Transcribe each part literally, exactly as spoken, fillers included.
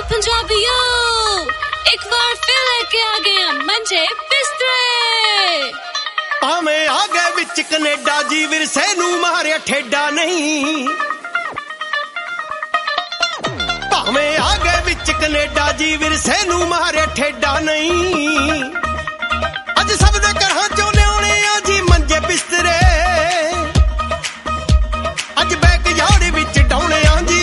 पंजाबियों एक बार फिर लेके आ गए मंजे बिस्तरे भावें आ गए विच कनेडा जी विरसे नू मारिया ठेडा नहीं भावें आ गए विच कनेडा जी विरसे नू मारिया ठेडा नहीं अज सब दे घरां चों लियाउने आ जी मंजे बिस्तरे अज बैक यार्ड विच डाउणे आ जी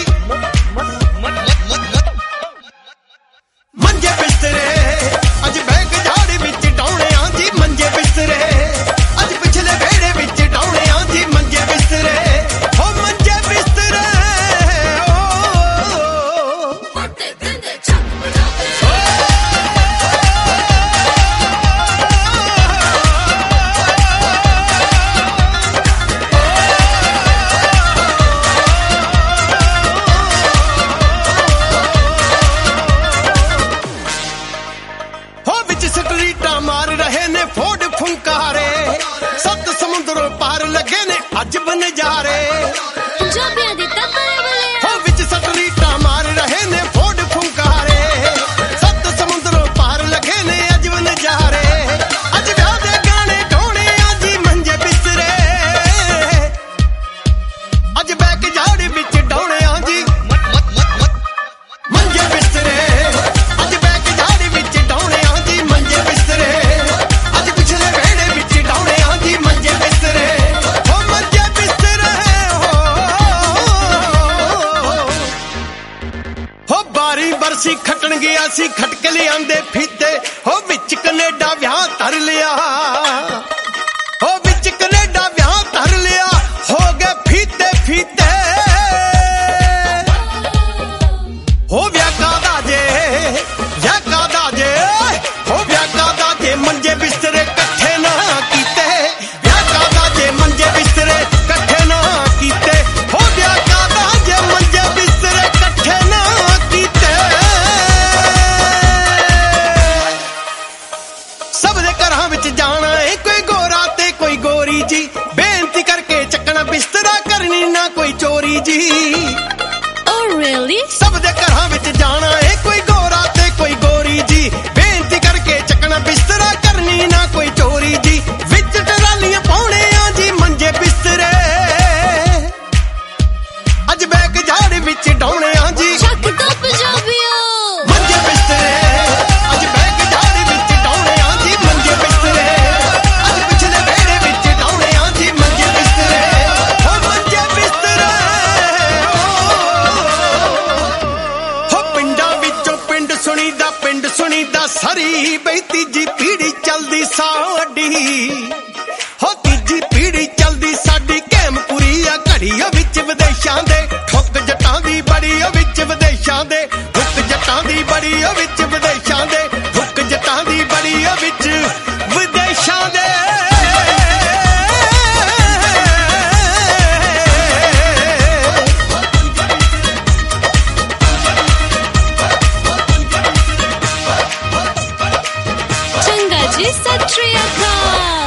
मंजे बिस्तरे अज बैक यार्ड विच डाउणे आ जी मंजे बिस्तरे अज पिछले वेड़े विच डाउणे आ जी मंजे बिस्तरे ओ मंजे बिस्तरे स्ट्रीटा मार रहे ने फोड़ फुंकारे सत समुद्रों पार लगे ने अज बनजारे हो विच स्ट्रीटा मार रहे ने फोड़ फुंकारे सत समुद्रों पार लगे ने अज बनजारे अज व्याह दे गाने ढोने आजी मंजे बिस्तरे अज बैक यार्ड विच डौणे आजी मंजे बिस्तरे अज बैक यार्ड विच डौणे आजी मंजे बिस्तरे अज पिछले वेड़े विच डौणे आजी मंजे बिस्तरे हो मंजे बिस्तरे हो बारी बरसी खटन गया सी खटक लियांदे फीते हो विच कनेडा व्याह धर लिया हो विच कनेडा व्याह धर लिया हो गए फीते फीते हो व्याह कादा जे व्याह कादा जे हो व्याह कादा जे मंजे बिस्तरे कट्ठे ना कीते व्याह कादा जे मंजे बिस्तरे कट्ठे ना कीते हो व्याह कादा जे मंजे बिस्तरे कट्ठे ना कीते सब दे घरां विच जाना है कोई गोरा ते कोई गोरी जी बेनती करके चकना बिस्तरा करनी ना कोई चोरी जी Oh really? सब दे घरां विच जाना है कोई गोरा ते कोई गोरी जी बेनती करके चकना बिस्तरा करनी ना कोई चोरी जी विच टरालियां पाउणे आ जी मंजे बिस्तरे अज बैक यार्ड विच डौणे आ जी चक दो पंजाबियों मंजे बिस्तरे अज बैक यार्ड विच डौणे आ जी मंजे बिस्तरे अज पिछले वेड़े विच डौणे आ जी मंजे बिस्तरे हो मंजे बिस्तरे हो पिंडां विचों पिंड सुणीदा पिंड सुणीदा सरी बई तीजी पीढ़ी चलदी साडी हो तीजी पीढ़ी चलदी साडी कैमपुरी आ घड़ी ओ विच विदेशां दे ठुक जटां दी बड़ी ओ विच विदेशां दे ठुक जटां दी बड़ी ओ विच विदेशां दे ठुक जटां दी बड़ी ओ विच विदेशां दे चंगा जी सत श्री अकाल।